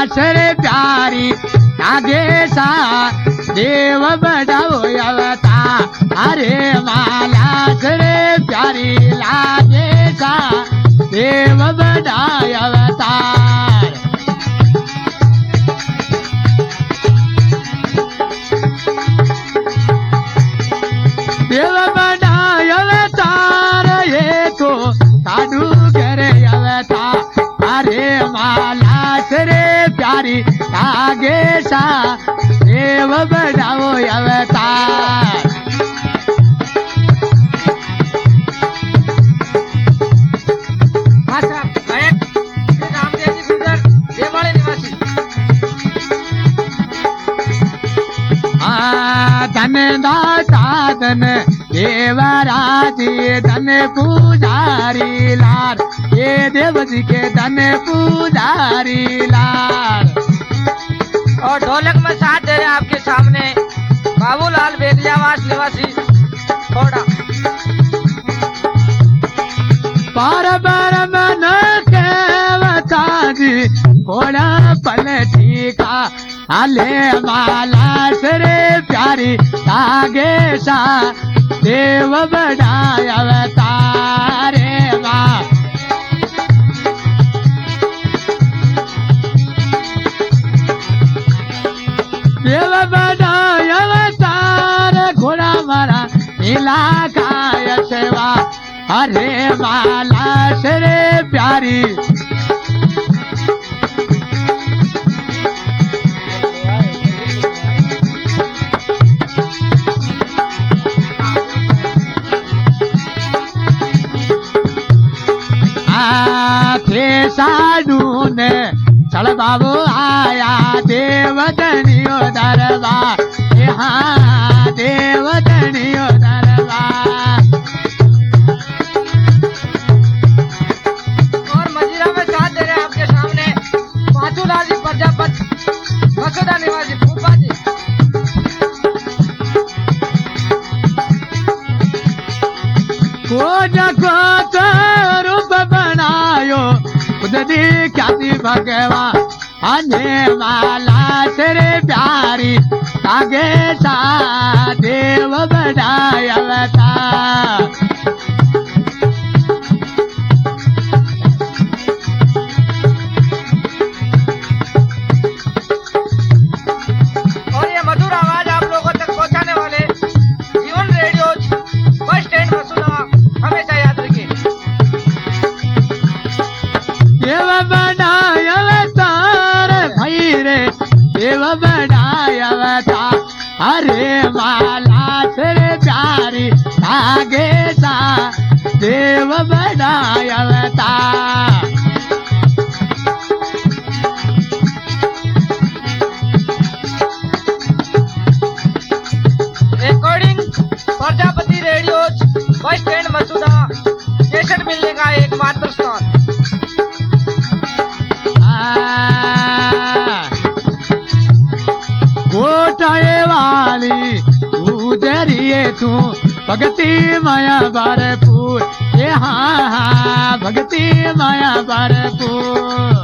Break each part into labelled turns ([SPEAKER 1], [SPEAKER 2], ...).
[SPEAKER 1] रे प्यारी लागे सा देव बढ़ाओ अवतार अरे माला रे प्यारी लागे सा देव बढ़ाए अवतार देव बढ़ाए अवतार ये तो साधु करे अवतार अरे माला रे प्यारी लागे सा देव बढ़ाओ अवतार धन दाता धन देवराजी धन पुजारी लाल ये देव जी के धन पुजारी लाल।
[SPEAKER 2] और ढोलक में साथ दे रहे हैं आपके सामने बाबूलाल बेदियावास निवासी थोड़ा
[SPEAKER 1] पार बार मन के बताजी घोड़ा पलटी का अले माला रे प्यारी लागे सा देव बढ़ाए अवतार माँ देव बढ़ाए अवतार घोड़ा मारा इलाका सेवा अरे माला रे प्यारी साधु ने चल बाबू आया देवदनियो दरबार यहाँ देवदनियो दरबार।
[SPEAKER 2] और मजीरा में साथ दे रहे हैं आपके सामने पाचूलाल जी प्रजापति मसूदा निवासी फूफा जी।
[SPEAKER 1] को रूप बनायो खुदी ख्याति भगवान अने माला तेरे प्यारी लागे सा देव बढ़ाए अवतार।
[SPEAKER 2] और ये मधुर आवाज आप लोगों तक पहुंचाने वाले जीवन रेडियो बस स्टैंड मसूदा हमेशा याद रखिए।
[SPEAKER 1] देव बढ़ाए अवतार भाई रे देव बढ़ाए अवतार अरे माला तेरे प्यारी लागे सा देव बढ़ाए अवतार।
[SPEAKER 2] Recording Prajapati radio bus stand Masuda cassette मिलने का एकमात्र स्थान।
[SPEAKER 1] गोटाए वाली उजरिए तू भक्ति माया भरपूर ये हाँ भक्ति माया भरपूर।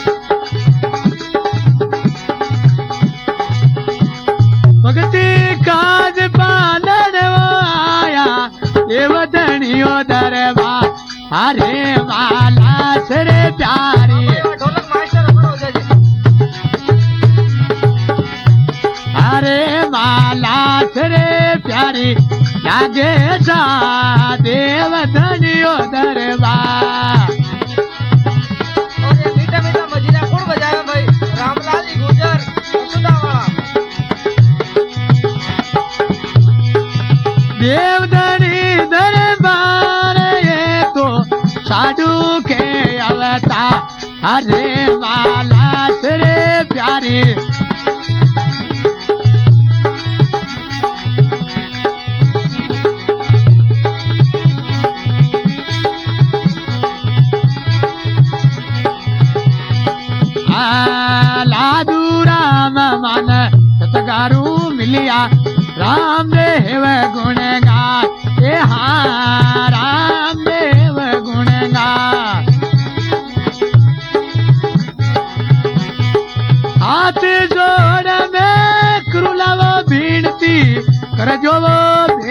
[SPEAKER 1] भक्ति काज पालन आया देवदनियो दरबार अरे माला रे प्यारी
[SPEAKER 2] ढोलक मास्टर हो जाए।
[SPEAKER 1] अरे माला रे प्यारी लागे सा देवदनियो दरबार।
[SPEAKER 2] और ये मीठा मीठा मजीरा कौन बजाया भाई रामलाल जी गुजर मसूदा वाला।
[SPEAKER 1] देवदनी दरबार ये तो साधु के अवतार अरे माला रे प्यारी लादू राम मन सतगारू मिलिया राम देव गुण गान ये हाँ राम देव गुण गान। हाथ जोड़ में करूला वो बीनती कर जो वो